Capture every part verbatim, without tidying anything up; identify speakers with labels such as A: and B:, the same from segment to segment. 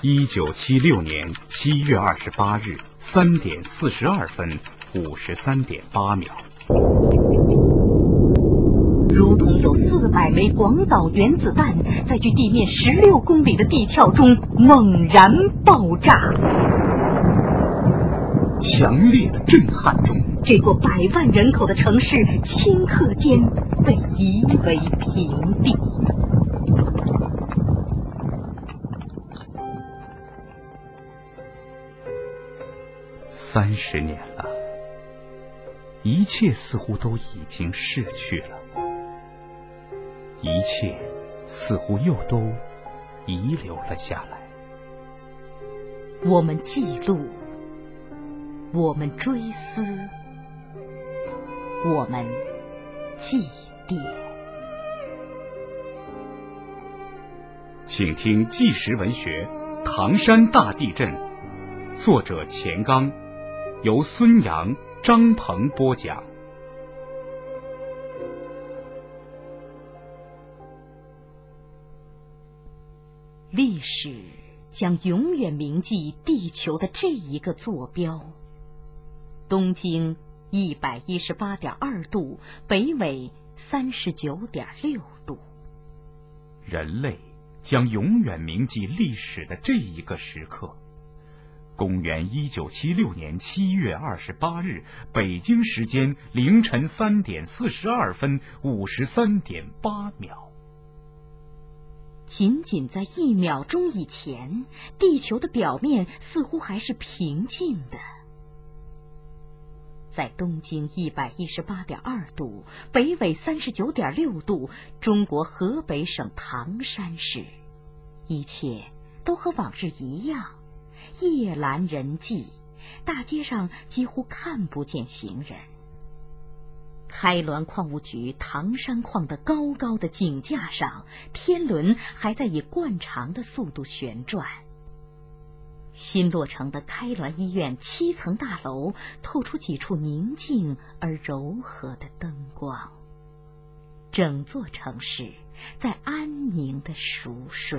A: 一九七六年七月二十八日三点四十二分五十三点八秒。
B: 如同有四百枚广岛原子弹在距地面十六公里的地壳中猛然爆炸。
A: 强烈的震撼中，
B: 这座百万人口的城市顷刻间被夷为平地。
A: 三十年了，一切似乎都已经逝去了，一切似乎又都遗留了下来。
B: 我们记录，我们追思，我们祭奠。
A: 请听纪实文学《唐山大地震》，作者钱刚，由孙阳、张鹏播讲。
B: 历史将永远铭记地球的这一个坐标：东经一百一十八点二度，北纬三十九点六度。
A: 人类将永远铭记历史的这一个时刻。公元一九七六年七月二十八日，北京时间凌晨三点四十二分五十三点八秒。
B: 仅仅在一秒钟以前，地球的表面似乎还是平静的。在东经一百一十八点二度，北纬三十九点六度，中国河北省唐山市，一切都和往日一样，夜阑人寂，大街上几乎看不见行人。开滦矿务局唐山矿的高高的井架上，天轮还在以惯常的速度旋转。新落成的开滦医院七层大楼透出几处宁静而柔和的灯光，整座城市在安宁的熟睡。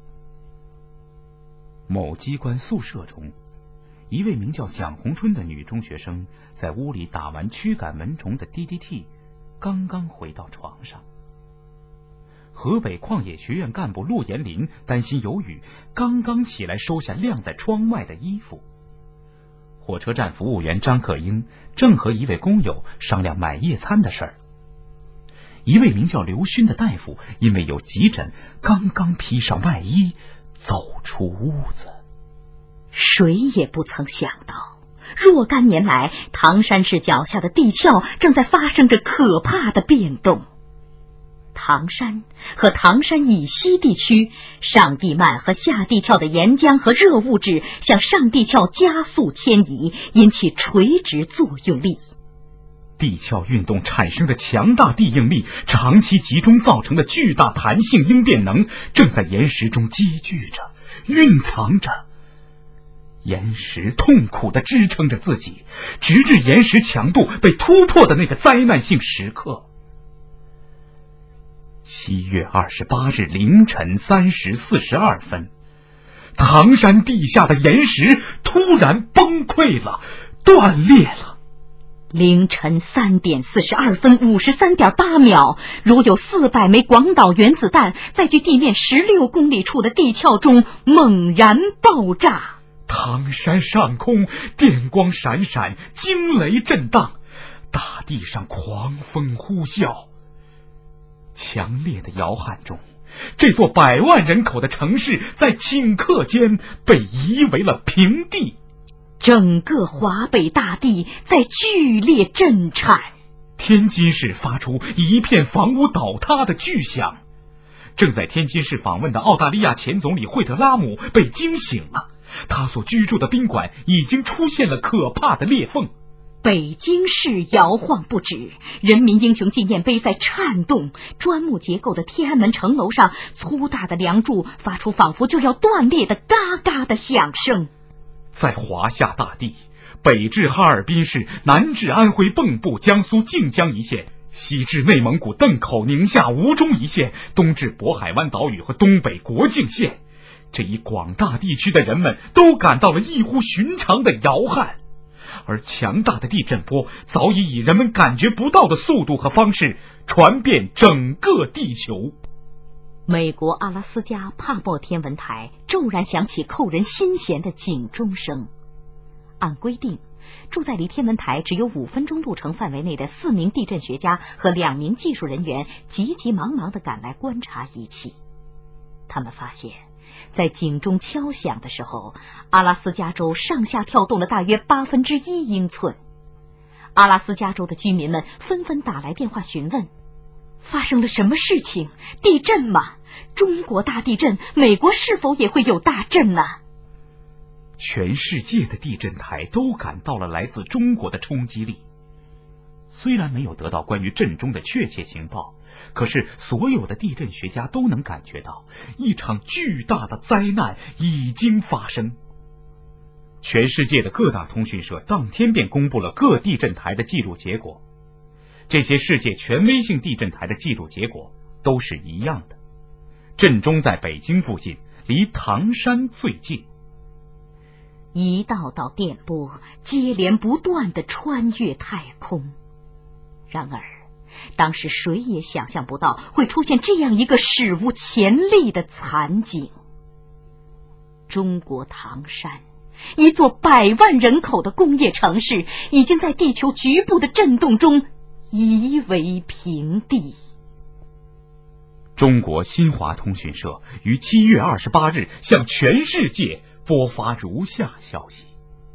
A: 某机关宿舍中，一位名叫蒋红春的女中学生在屋里打完驱赶蚊虫的 D D T， 刚刚回到床上。河北矿业学院干部陆延林担心有雨，刚刚起来收下晾在窗外的衣服。火车站服务员张克英正和一位工友商量买夜餐的事儿。一位名叫刘勋的大夫因为有急诊，刚刚披上外衣走出屋子。
B: 谁也不曾想到，若干年来，唐山市脚下的地壳正在发生着可怕的变动。唐山和唐山以西地区，上地幔和下地壳的岩浆和热物质向上地壳加速迁移，引起垂直作用力。
A: 地壳运动产生的强大地应力，长期集中造成的巨大弹性应变能，正在岩石中积聚着，蕴藏着。岩石痛苦地支撑着自己，直至岩石强度被突破的那个灾难性时刻。七月二十八日凌晨三时四十二分，唐山地下的岩石突然崩溃了，断裂了。
B: 凌晨三点四十二分五十三点八秒，如有四百枚广岛原子弹在距地面十六公里处的地壳中猛然爆炸。
A: 唐山上空电光闪闪，惊雷震荡，大地上狂风呼啸。强烈的摇撼中，这座百万人口的城市在顷刻间被夷为了平地。
B: 整个华北大地在剧烈震颤。
A: 天津市发出一片房屋倒塌的巨响。正在天津市访问的澳大利亚前总理惠特拉姆被惊醒了，他所居住的宾馆已经出现了可怕的裂缝。
B: 北京市摇晃不止，人民英雄纪念碑在颤动，砖木结构的天安门城楼上粗大的梁柱发出仿佛就要断裂的嘎嘎的响声。
A: 在华夏大地，北至哈尔滨市，南至安徽蚌埠、江苏靖江一线，西至内蒙古邓口、宁夏吴忠一线，东至渤海湾岛屿和东北国境线， 这一广大地区的人们都感到了异乎寻常的摇撼，而强大的地震波早已以人们感觉不到的速度和方式传遍整个地球。
B: 美国阿拉斯加帕默天文台骤然响起扣人心弦的警钟声。按规定，住在离天文台只有五分钟路程范围内的四名地震学家和两名技术人员急急忙忙地赶来观察仪器。他们发现，在警钟敲响的时候，阿拉斯加州上下跳动了大约八分之一英寸。阿拉斯加州的居民们纷纷打来电话询问，发生了什么事情？地震吗？中国大地震，美国是否也会有大震呢？
A: 全世界的地震台都感到了来自中国的冲击力。虽然没有得到关于震中的确切情报，可是所有的地震学家都能感觉到一场巨大的灾难已经发生。全世界的各大通讯社当天便公布了各地震台的记录结果。这些世界权威性地震台的记录结果都是一样的，震中在北京附近，离唐山最近。
B: 一道道电波接连不断地穿越太空。然而，当时谁也想象不到会出现这样一个史无前例的惨景。中国唐山，一座百万人口的工业城市，已经在地球局部的震动中夷为平地。
A: 中国新华通讯社于七月二十八日向全世界播发如下消息。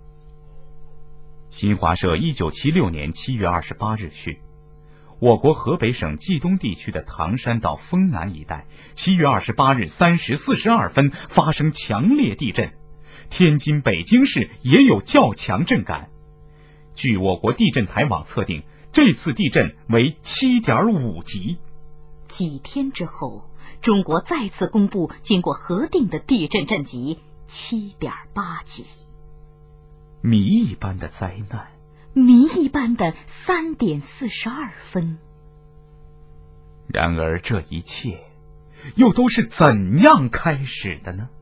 A: 新华社一九七六年七月二十八日讯，我国河北省冀东地区的唐山到丰南一带，七月二十八日三时四十二分发生强烈地震，天津、北京市也有较强震感。据我国地震台网测定，这次地震为 七点五 级。
B: 几天之后，中国再次公布经过核定的地震震级 七点八 级。
A: 谜一般的灾难，
B: 谜一般的三点四十二分。
A: 然而这一切又都是怎样开始的呢？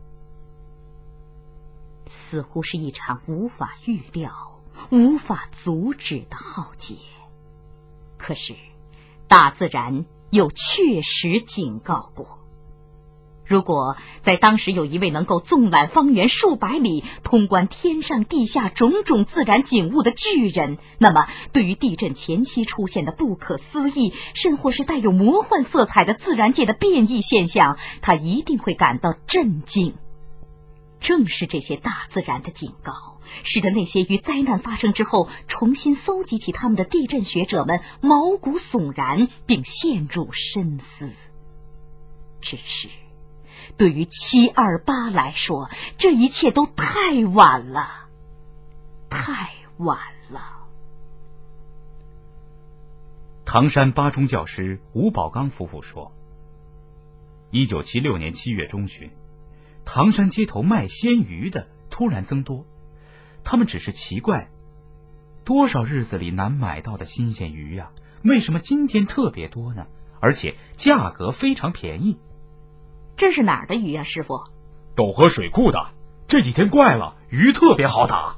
B: 似乎是一场无法预料、无法阻止的浩劫。可是大自然又确实警告过，如果在当时有一位能够纵览方圆数百里，通观天上地下种种自然景物的巨人，那么对于地震前期出现的不可思议，甚或是带有魔幻色彩的自然界的变异现象，他一定会感到震惊。正是这些大自然的警告，使得那些于灾难发生之后重新搜集起他们的地震学者们毛骨悚然，并陷入深思。只是对于七二八来说，这一切都太晚了，太晚了。
A: 唐山八中教师吴宝刚夫妇说，一九七六年七月中旬，唐山街头卖鲜鱼的突然增多，他们只是奇怪，多少日子里难买到的新鲜鱼呀、啊，为什么今天特别多呢？而且价格非常便宜。
B: 这是哪儿的鱼啊，师傅？
A: 斗河水库的，这几天怪了，鱼特别好打。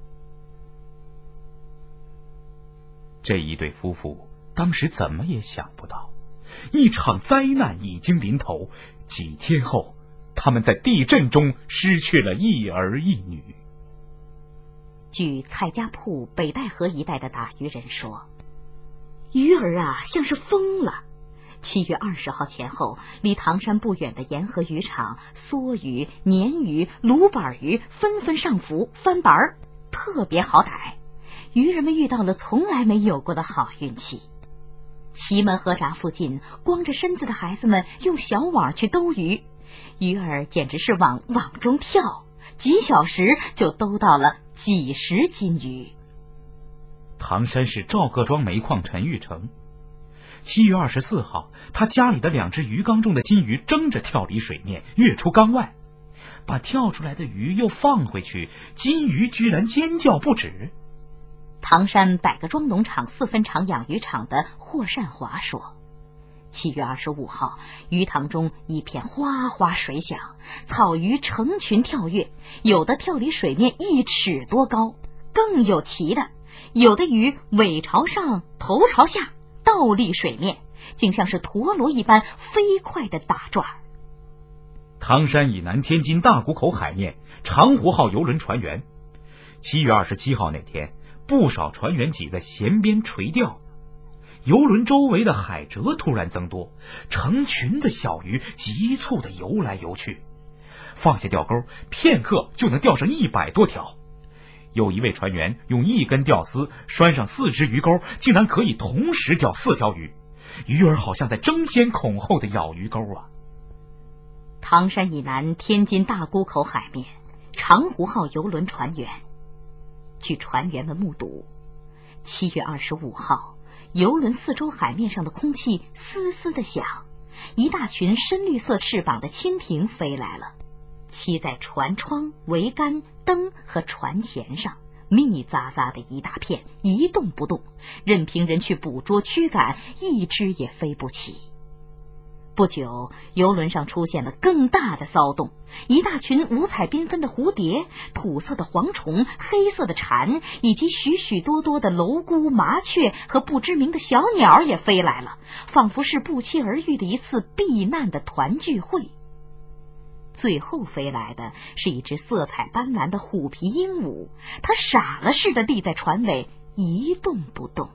A: 这一对夫妇当时怎么也想不到，一场灾难已经临头，几天后他们在地震中失去了一儿一女。
B: 据蔡家铺北戴河一带的打鱼人说，鱼儿啊像是疯了。七月二十号前后，离唐山不远的沿河渔场，梭鱼、鲶鱼、鲁板鱼纷纷上浮翻板，特别好逮。渔人们遇到了从来没有过的好运气。祁门河闸附近，光着身子的孩子们用小网去兜鱼，鱼儿简直是往网中跳，几小时就兜到了几十斤鱼。
A: 唐山市赵各庄煤矿陈玉成，七月二十四号，他家里的两只鱼缸中的金鱼争着跳离水面，跃出缸外，把跳出来的鱼又放回去，金鱼居然尖叫不止。
B: 唐山百个庄农场四分场养鱼场的霍善华说， 七月二十五号，鱼塘中一片哗哗水响，草鱼成群跳跃，有的跳离水面一尺多高，更有奇的，有的鱼尾朝上，头朝下，倒立水面，竟像是陀螺一般飞快的打转。
A: 唐山以南天津大沽口海面长湖号游轮船员，七月二十七号那天，不少船员挤在舷边垂钓，游轮周围的海蜇突然增多，成群的小鱼急促地游来游去，放下钓钩，片刻就能钓上一百多条。有一位船员用一根钓丝拴上四只鱼钩，竟然可以同时钓四条鱼，鱼儿好像在争先恐后的咬鱼钩啊！
B: 唐山以南天津大沽口海面长湖号游轮船员，据船员们目睹，七月二十五号，游轮四周海面上的空气嘶嘶的响，一大群深绿色翅膀的蜻蜓飞来了，栖在船窗、桅杆、灯和船舷上，密匝匝的一大片，一动不动，任凭人去捕捉驱赶，一只也飞不起。不久，游轮上出现了更大的骚动，一大群五彩缤纷的蝴蝶、土色的蝗虫、黑色的蝉，以及许许多多的蝼蛄、麻雀和不知名的小鸟也飞来了，仿佛是不期而遇的一次避难的团聚会。最后飞来的是一只色彩斑斓的虎皮鹦鹉，它傻了似的立在船尾，一动不动。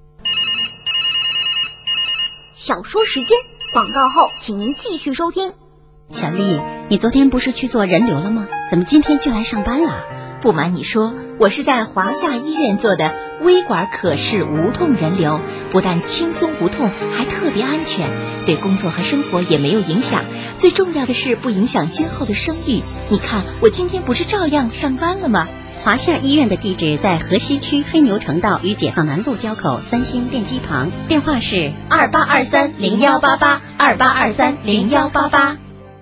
C: 小说时间，广告后请您继续收听。
D: 小丽，你昨天不是去做人流了吗？怎么今天就来上班了？不瞒你说，我是在华夏医院做的微管可视无痛人流，不但轻松无痛，还特别安全，对工作和生活也没有影响，最重要的是不影响今后的生育。你看我今天不是照样上班了吗？华夏医院的地址在河西区黑牛城道与解放南路交口三星电机旁，电话是二八二三零幺八八二八二三零幺八八。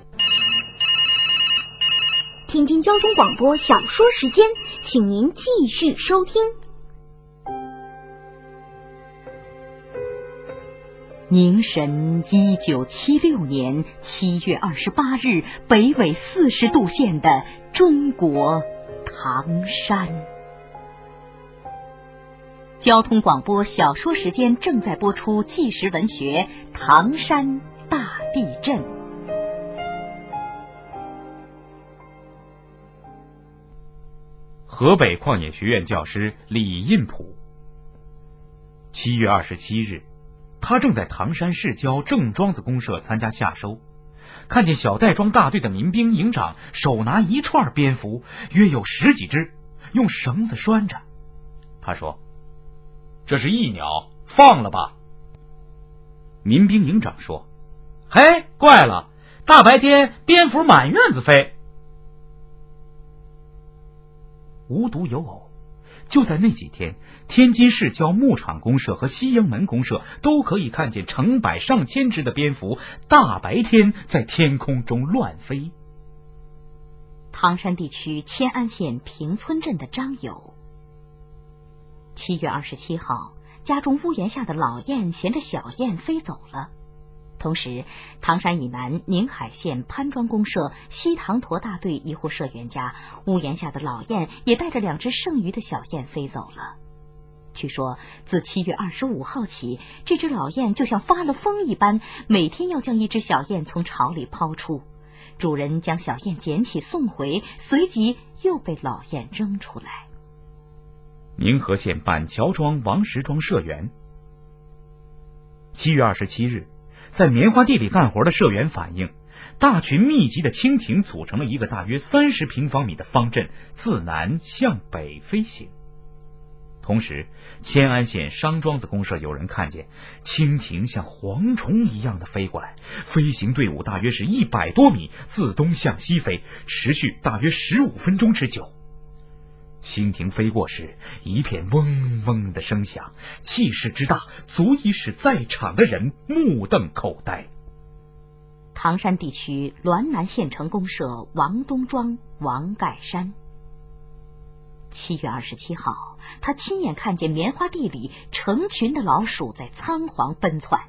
C: 天津交通广播小说时间，请您继续收听。
B: 宁神一九七六年七月二十八日，北纬四十度线的中国唐山。交通广播小说时间正在播出纪实文学《唐山大地震》。
A: 河北矿业学院教师李印普，七月二十七日，他正在唐山市郊郑庄子公社参加夏收，看见小袋庄大队的民兵营长手拿一串蝙蝠，约有十几只，用绳子拴着。他说：“这是异鸟，放了吧。”民兵营长说：“嘿，怪了，大白天蝙蝠满院子飞。”无独有偶，就在那几天，天津市郊牧场公社和西营门公社都可以看见成百上千只的蝙蝠大白天在天空中乱飞。
B: 唐山地区迁安县平村镇的张友，七月二十七号，家中屋檐下的老雁衔着小雁飞走了。同时，唐山以南宁海县潘庄公社西塘坨大队一户社员家屋檐下的老雁也带着两只剩余的小雁飞走了。据说自七月二十五号起，这只老雁就像发了疯一般，每天要将一只小雁从巢里抛出，主人将小雁捡起送回，随即又被老雁扔出来。
A: 宁河县板桥庄王石庄社员，七月二十七日，在棉花地里干活的社员反映，大群密集的蜻蜓组成了一个大约三十平方米的方阵，自南向北飞行。同时，迁安县商庄子公社有人看见蜻蜓像蝗虫一样的飞过来，飞行队伍大约是一百多米，自东向西飞，持续大约十五分钟之久。蜻蜓飞过时，一片嗡嗡的声响，气势之大，足以使在场的人目瞪口呆。
B: 唐山地区滦南县城公社王东庄王盖山，七月二十七号，他亲眼看见棉花地里成群的老鼠在仓皇奔窜，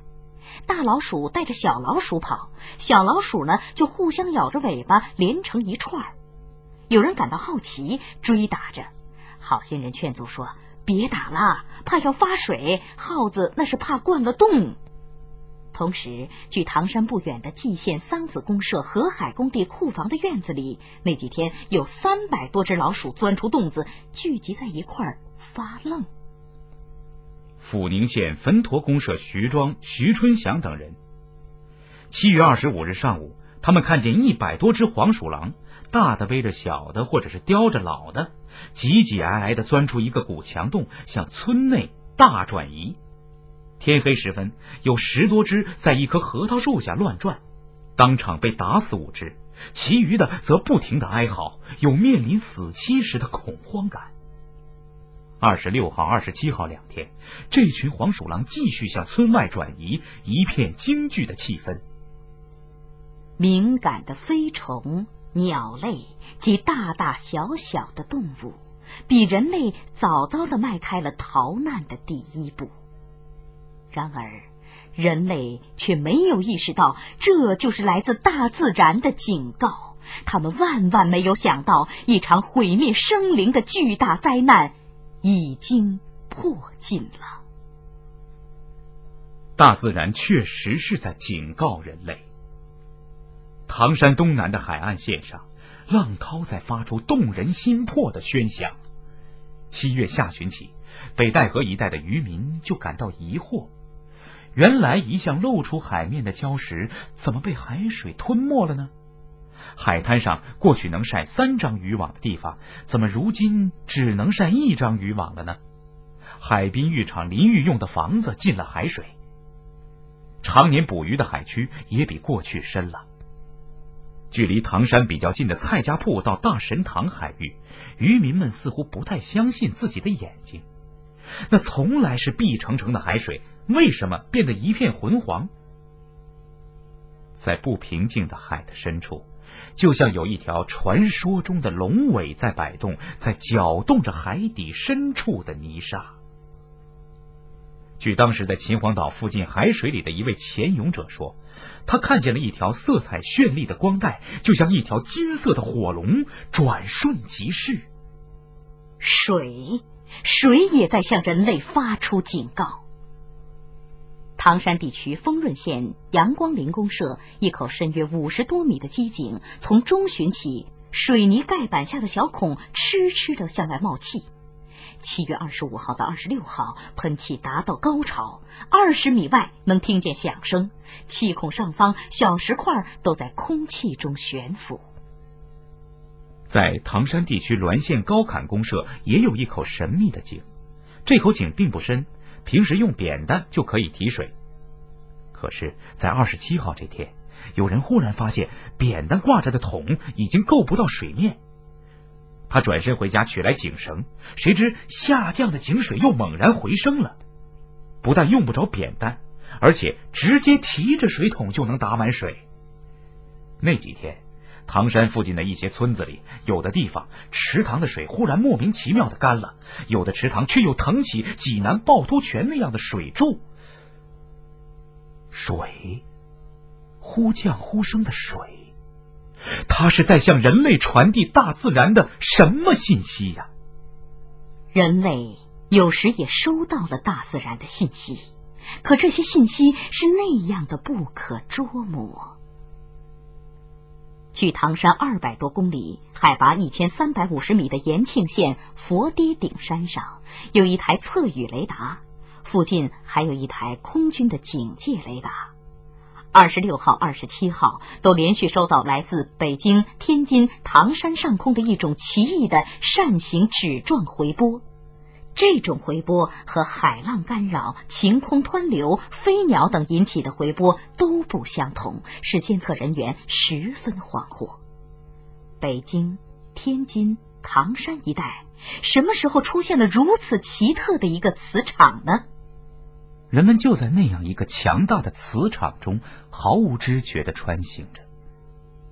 B: 大老鼠带着小老鼠跑，小老鼠呢就互相咬着尾巴连成一串。有人感到好奇，追打着。好心人劝阻说，别打了，怕要发水，耗子那是怕灌了洞。同时，距唐山不远的蓟县桑梓公社河海工地库房的院子里，那几天有三百多只老鼠钻出洞子，聚集在一块儿发愣。
A: 阜宁县汾沱公社徐庄、徐春祥等人，七月二十五日上午，他们看见一百多只黄鼠狼，大的背着小的，或者是叼着老的，挤挤挨挨的钻出一个古墙洞，向村内大转移。天黑时分，有十多只在一棵核桃树下乱转，当场被打死五只，其余的则不停的哀嚎，有面临死期时的恐慌感。二十六号、二十七号两天，这群黄鼠狼继续向村外转移，一片惊惧的气氛。
B: 敏感的飞虫、鸟类及大大小小的动物，比人类早早地迈开了逃难的第一步。然而，人类却没有意识到，这就是来自大自然的警告。他们万万没有想到，一场毁灭生灵的巨大灾难已经迫近了。
A: 大自然确实是在警告人类。唐山东南的海岸线上，浪涛在发出动人心魄的喧响。七月下旬起，北戴河一带的渔民就感到疑惑，原来一向露出海面的礁石，怎么被海水吞没了呢？海滩上过去能晒三张渔网的地方，怎么如今只能晒一张渔网了呢？海滨浴场淋浴用的房子进了海水，常年捕鱼的海区也比过去深了。距离唐山比较近的蔡家铺到大神堂海域，渔民们似乎不太相信自己的眼睛。那从来是碧澄澄的海水，为什么变得一片浑黄？在不平静的海的深处，就像有一条传说中的龙尾在摆动，在搅动着海底深处的泥沙。据当时在秦皇岛附近海水里的一位潜泳者说，他看见了一条色彩绚丽的光带，就像一条金色的火龙，转瞬即逝。
B: 水，水也在向人类发出警告。唐山地区丰润县阳光林公社一口深约五十多米的基井，从中旬起，水泥盖板下的小孔痴痴地向外冒气。七月二十五号到二十六号，喷气达到高潮，二十米外能听见响声，气孔上方小石块都在空气中悬浮。
A: 在唐山地区滦县高坎公社也有一口神秘的井，这口井并不深，平时用扁担就可以提水。可是在二十七号这天，有人忽然发现扁担挂着的桶已经够不到水面。他转身回家取来井绳，谁知下降的井水又猛然回升了，不但用不着扁担，而且直接提着水桶就能打满水。那几天，唐山附近的一些村子里，有的地方池塘的水忽然莫名其妙的干了，有的池塘却又腾起济南趵突泉那样的水柱。水，忽降忽升的水，它是在向人类传递大自然的什么信息呀？
B: 人类有时也收到了大自然的信息，可这些信息是那样的不可捉摸。距唐山二百多公里、海拔一千三百五十米的延庆县佛跌顶山上，有一台测雨雷达，附近还有一台空军的警戒雷达。二十六号、二十七号都连续收到来自北京、天津、唐山上空的一种奇异的扇形指状回波。这种回波和海浪干扰、晴空湍流、飞鸟等引起的回波都不相同，使监测人员十分恍惚。北京、天津、唐山一带什么时候出现了如此奇特的一个磁场呢？
A: 人们就在那样一个强大的磁场中毫无知觉地穿行着。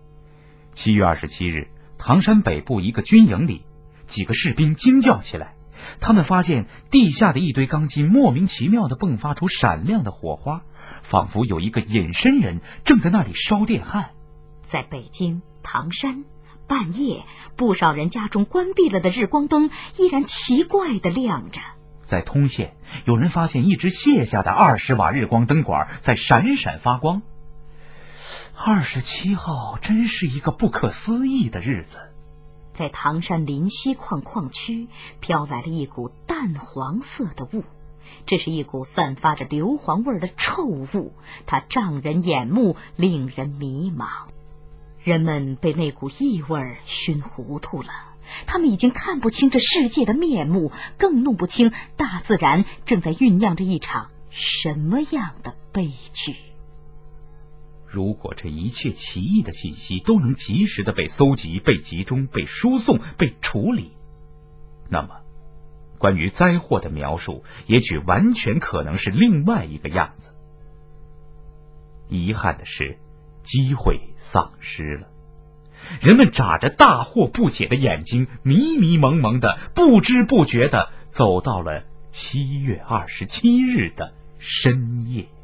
A: 七月二十七日，唐山北部一个军营里，几个士兵惊叫起来， 他们发现地下的一堆钢筋莫名其妙地迸发出闪亮的火花，仿佛有一个隐身人正在那里烧电焊。
B: 在北京唐山，半夜不少人家中关闭了的日光灯依然奇怪地亮着。
A: 在通县，有人发现一只卸下的二十瓦日光灯管在闪闪发光。二十七号真是一个不可思议的日子。
B: 在唐山临溪矿矿区飘来了一股淡黄色的雾，这是一股散发着硫磺味的臭雾，它障人眼目，令人迷茫。人们被那股异味熏糊涂了，他们已经看不清这世界的面目，更弄不清大自然正在酝酿着一场什么样的悲剧。
A: 如果这一切奇异的信息都能及时的被搜集、被集中、被输送、被处理，那么关于灾祸的描述也许完全可能是另外一个样子。遗憾的是，机会丧失了。人们眨着大惑不解的眼睛，迷迷蒙蒙的，不知不觉的走到了七月二十七日的深夜。